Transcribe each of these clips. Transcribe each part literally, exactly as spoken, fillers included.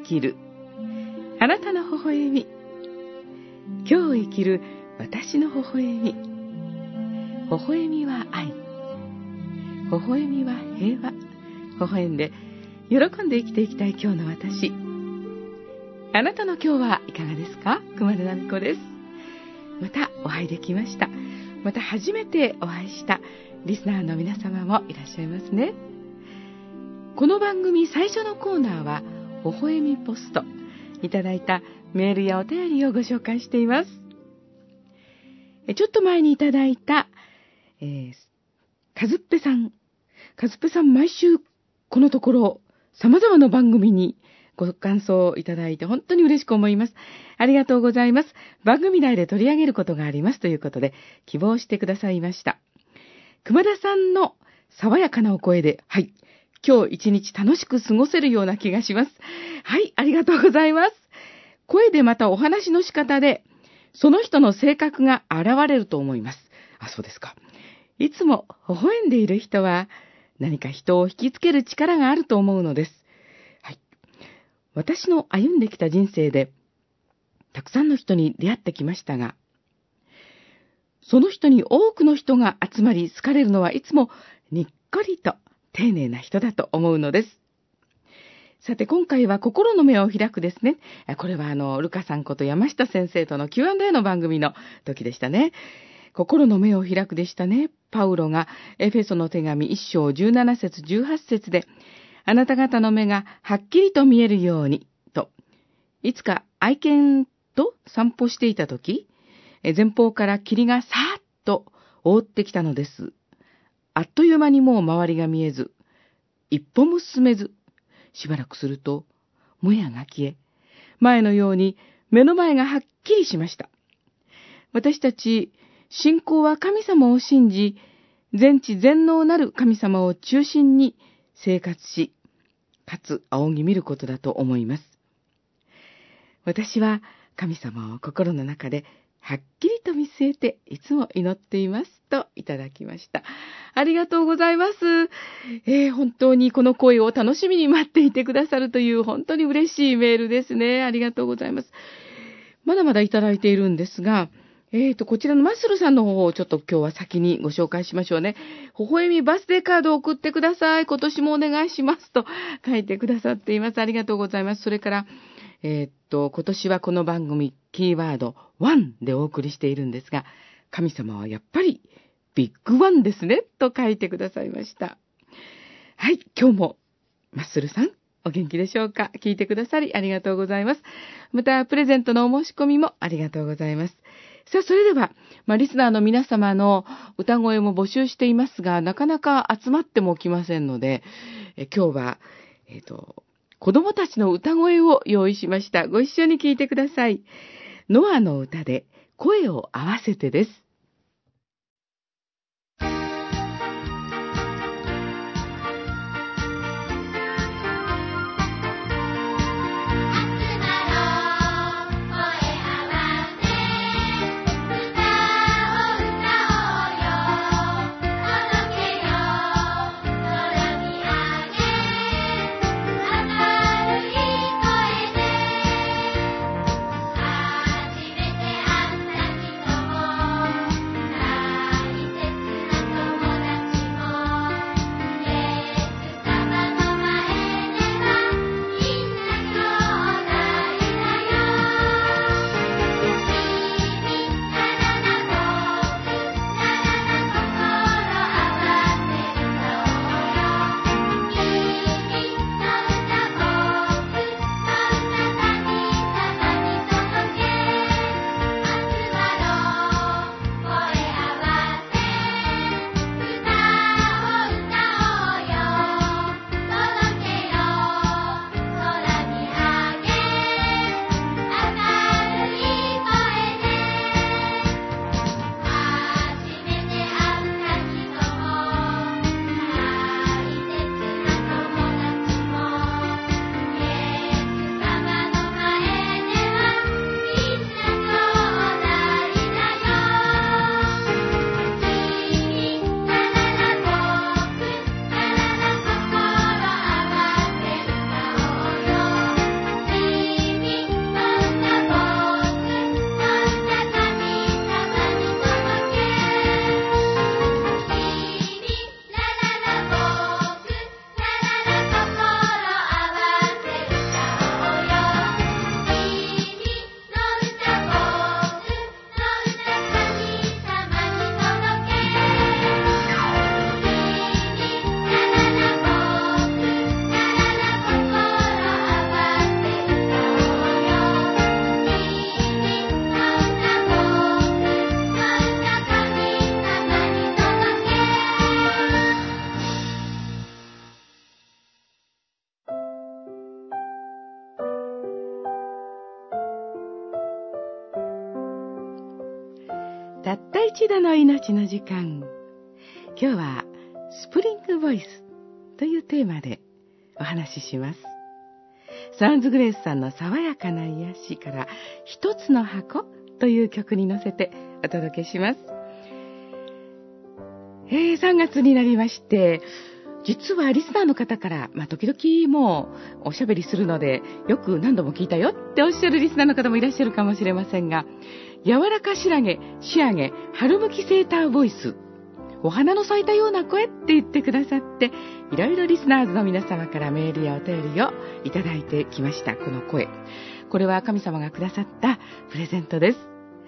きるあなたの微笑み、今日を生きる私の微笑み。微笑みは愛、微笑みは平和。微笑んで喜んで生きていきたい今日の私。あなたの今日はいかがですか？熊田奈美子です。またお会いできました。また初めてお会いしたリスナーの皆様もいらっしゃいますね。この番組最初のコーナーは微笑みポスト。いただいたメールやお便りをご紹介しています。ちょっと前にいただいた、えー、かずっぺさん。かずっぺさん、毎週このところ様々な番組にご感想をいただいて本当に嬉しく思います。ありがとうございます。番組内で取り上げることがありますということで希望してくださいました。熊田さんの爽やかなお声で、はい、今日一日楽しく過ごせるような気がします。はい、ありがとうございます。声でまたお話の仕方で、その人の性格が現れると思います。あ、そうですか。いつも微笑んでいる人は、何か人を引きつける力があると思うのです。はい。私の歩んできた人生で、たくさんの人に出会ってきましたが、その人に多くの人が集まり好かれるのはいつもにっこりと丁寧な人だと思うのです。さて今回は心の目を開くですね。これはあのルカさんこと山下先生との キューアンドエー の番組の時でしたね。心の目を開くでしたね。パウロがエフェソの手紙いっ章じゅうなな節じゅうはち節で、あなた方の目がはっきりと見えるようにと、いつか愛犬と散歩していた時、前方から霧がさーっと覆ってきたのです。あっという間にもう周りが見えず、一歩も進めず、しばらくすると、もやが消え、前のように目の前がはっきりしました。私たち、信仰は神様を信じ、全知全能なる神様を中心に生活し、かつ仰ぎ見ることだと思います。私は神様を心の中ではっきりと見据えていつも祈っていますといただきました。ありがとうございます。えー、本当にこの声を楽しみに待っていてくださるという本当に嬉しいメールですね。ありがとうございます。まだまだいただいているんですが、えーと、こちらのマッスルさんの方をちょっと今日は先にご紹介しましょうね。微笑みバースデーカードを送ってください。今年もお願いしますと書いてくださっています。ありがとうございます。それから、えーと、今年はこの番組、キーワードワンでお送りしているんですが、神様はやっぱりビッグワンですねと書いてくださいました。はい、今日もマッスルさんお元気でしょうか？聞いてくださりありがとうございます。またプレゼントのお申し込みもありがとうございます。さあ、それでは、まあ、リスナーの皆様の歌声も募集していますが、なかなか集まってもきませんので、え今日は、えっと、子供たちの歌声を用意しました。ご一緒に聞いてください。ノアの歌で声を合わせてです。 一度の命の時間。今日はスプリングボイスというテーマでお話しします。サウンズグレースさんの爽やかな癒しから一つの箱という曲に乗せてお届けします。えー、さんがつになりまして、実はリスナーの方から、まあ、時々もうおしゃべりするので、よく何度も聞いたよっておっしゃるリスナーの方もいらっしゃるかもしれませんが、柔らかしらげ、仕上げ、春向きセーターボイス、お花の咲いたような声って言ってくださって、いろいろリスナーズの皆様からメールやお便りをいただいてきました。この声。これは神様がくださったプレゼントです。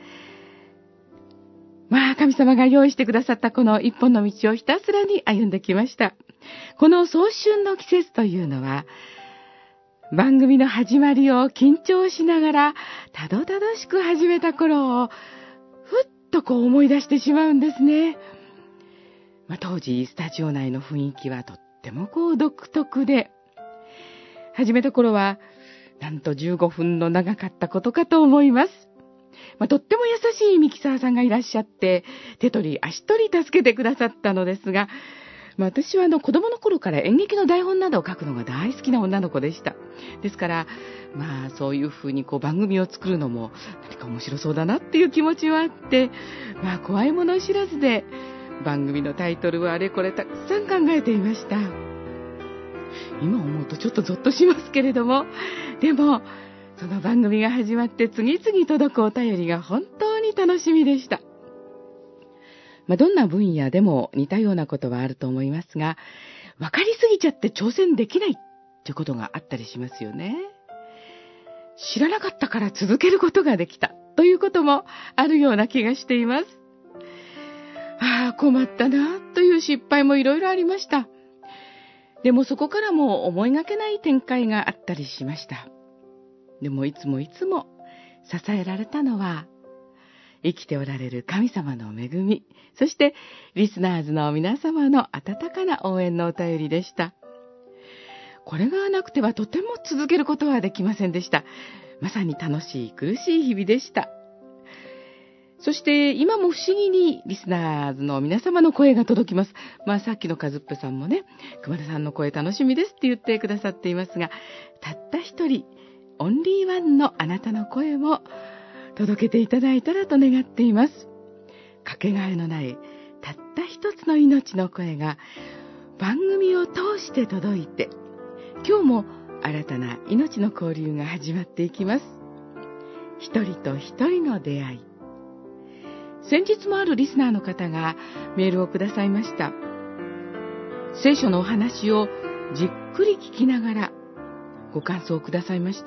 まあ、神様が用意してくださったこの一本の道をひたすらに歩んできました。この早春の季節というのは、番組の始まりを緊張しながら、たどたどしく始めた頃を、ふっとこう思い出してしまうんですね。まあ、当時、スタジオ内の雰囲気はとってもこう独特で、始めた頃は、なんとじゅうごふんの長かったことかと思います。まあ、とっても優しいミキサーさんがいらっしゃって、手取り足取り助けてくださったのですが、まあ、私はあの子供の頃から演劇の台本などを書くのが大好きな女の子でした。ですから、まあそういうふうにこう番組を作るのも何か面白そうだなっていう気持ちはあって、まあ怖いもの知らずで番組のタイトルはあれこれたくさん考えていました。今思うとちょっとゾッとしますけれども、でもその番組が始まって次々届くお便りが本当に楽しみでした。まあ、どんな分野でも似たようなことはあると思いますが、分かりすぎちゃって挑戦できないってことがあったりしますよね。知らなかったから続けることができたということもあるような気がしています。ああ、困ったなという失敗もいろいろありました。でもそこからも思いがけない展開があったりしました。でもいつもいつも支えられたのは、生きておられる神様の恵み、そしてリスナーズの皆様の温かな応援のお便りでした。これがなくてはとても続けることはできませんでした。まさに楽しい苦しい日々でした。そして今も不思議にリスナーズの皆様の声が届きます。まあさっきのカズップさんもね、熊田さんの声楽しみですって言ってくださっていますが、たった一人、オンリーワンのあなたの声も届けていただいたらと願っています。かけがえのないたった一つの命の声が番組を通して届いて、今日も新たな命の交流が始まっていきます。一人と一人の出会い。先日もあるリスナーの方がメールをくださいました。聖書のお話をじっくり聞きながらご感想をくださいました。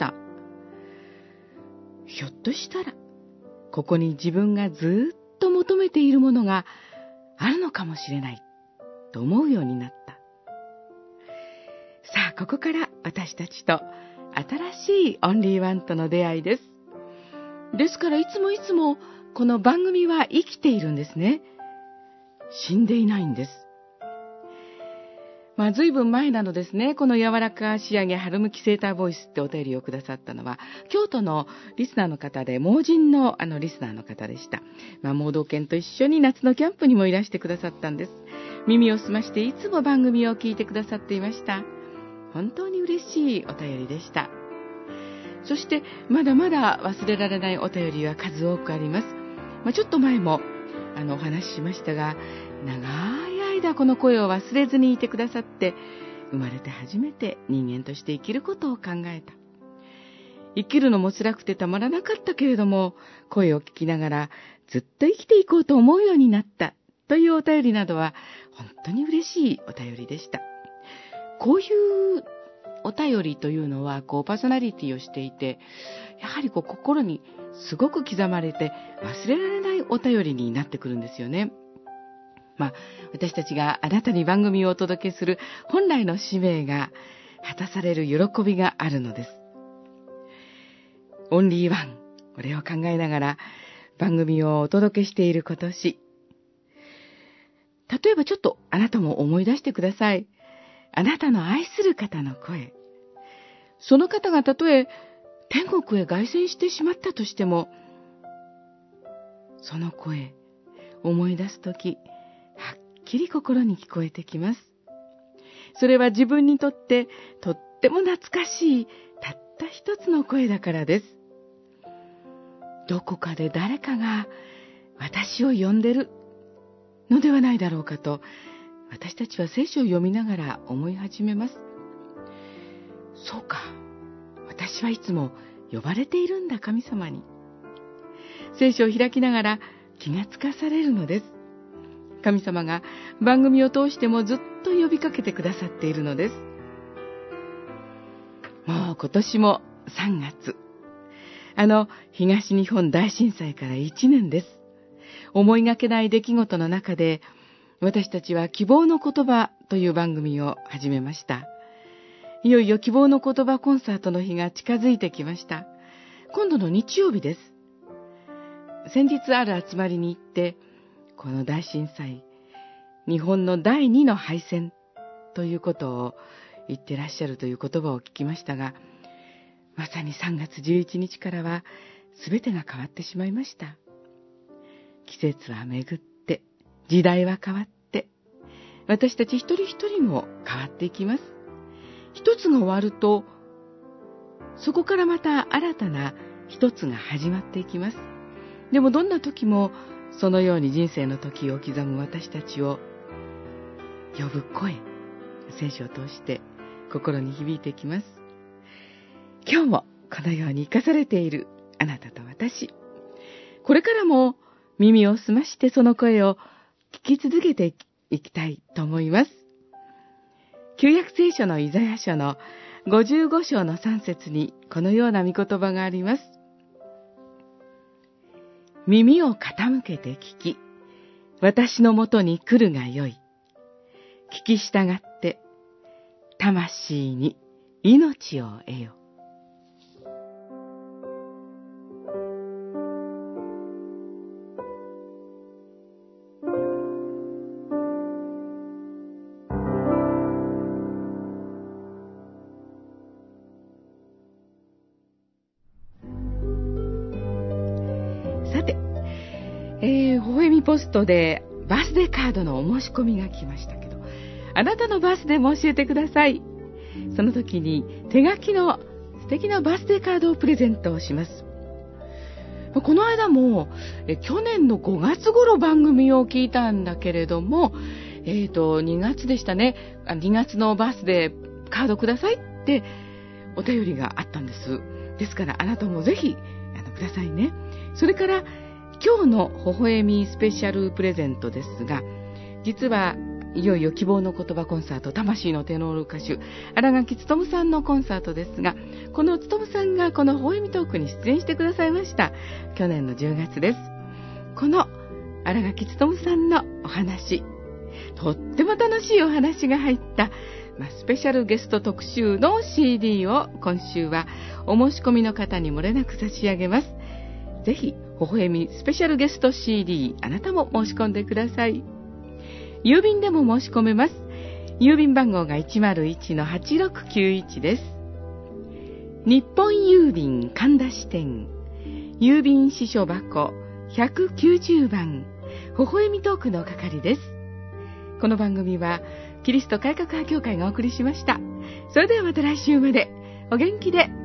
ひょっとしたらここに自分がずっと求めているものがあるのかもしれないと思うようになった。さあ、ここから私たちと新しいオンリーワンとの出会いです。ですからいつもいつもこの番組は生きているんですね。死んでいないんです。まあ、随分前なのですね。この柔らか仕上げ春向きセーターボイスってお便りをくださったのは、京都のリスナーの方で、盲人のあのリスナーの方でした。まあ、盲導犬と一緒に夏のキャンプにもいらしてくださったんです。耳を澄ましていつも番組を聞いてくださっていました。本当に嬉しいお便りでした。そして、まだまだ忘れられないお便りは数多くあります。まあ、ちょっと前もあのお話ししましたが、長い間この声を忘れずにいてくださって、生まれて初めて人間として生きることを考えた。生きるのも辛くてたまらなかったけれども、声を聞きながらずっと生きていこうと思うようになったというお便りなどは本当に嬉しいお便りでした。こういうお便りというのはこうパーソナリティをしていて、やはりこう心にすごく刻まれて忘れられないお便りになってくるんですよね。まあ、私たちがあなたに番組をお届けする本来の使命が果たされる喜びがあるのです。オンリーワン、これを考えながら番組をお届けしている今年。例えばちょっとあなたも思い出してください。あなたの愛する方の声。その方がたとえ天国へ凱旋してしまったとしても、その声、 思い出すとき、はっきり心に聞こえてきます。それは自分にとってとっても懐かしいたった一つの声だからです。どこかで誰かが私を呼んでるのではないだろうかと、私たちは聖書を読みながら思い始めます。そうか、私はいつも呼ばれているんだ、神様に。聖書を開きながら気がつかされるのです。神様が番組を通してもずっと呼びかけてくださっているのです。もう今年もさんがつ、あの東日本大震災からいちねんです。思いがけない出来事の中で、私たちは希望の言葉という番組を始めました。いよいよ希望の言葉コンサートの日が近づいてきました。今度の日曜日です。先日ある集まりに行って、この大震災、日本のだいにの敗戦ということを言ってらっしゃるという言葉を聞きましたが、まさにさんがつじゅういちにちからは全てが変わってしまいました。季節は巡って、時代は変わって、私たち一人一人も変わっていきます。一つが終わると、そこからまた新たな一つが始まっていきます。でもどんな時も、そのように人生の時を刻む私たちを呼ぶ声、聖書を通して心に響いてきます。今日もこのように生かされているあなたと私、これからも耳を澄ましてその声を聞き続けていきたいと思います。旧約聖書のイザヤ書のごじゅうごしょうのさんせつにこのような御言葉があります。耳を傾けて聞き、私のもとに来るがよい。聞き従って、魂に命を得よ。さて、えー、微笑みポストでバースデーカードのお申し込みが来ましたけど、あなたのバースデーも教えてください。その時に手書きの素敵なバースデーカードをプレゼントをします。この間もえ去年のごがつ頃番組を聞いたんだけれども、えーとにがつでしたね。にがつのバースデーカードくださいってお便りがあったんです。ですからあなたもぜひあのくださいね。それから今日の微笑みスペシャルプレゼントですが、実はいよいよ希望の言葉コンサート、魂のテノール歌手新垣勉さんのコンサートですが、この勉さんがこの微笑みトークに出演してくださいました。去年のじゅうがつです。この新垣勉さんのお話、とっても楽しいお話が入った、まあ、スペシャルゲスト特集の シーディー を今週はお申し込みの方に漏れなく差し上げます。ぜひ微笑みスペシャルゲスト シーディー、あなたも申し込んでください。郵便でも申し込めます。郵便番号が いちまるいちのはちろくきゅういち です。日本郵便神田支店郵便支所箱ひゃくきゅうじゅうばん、微笑みトークの係です。この番組はキリスト改革派協会がお送りしました。それではまた来週までお元気で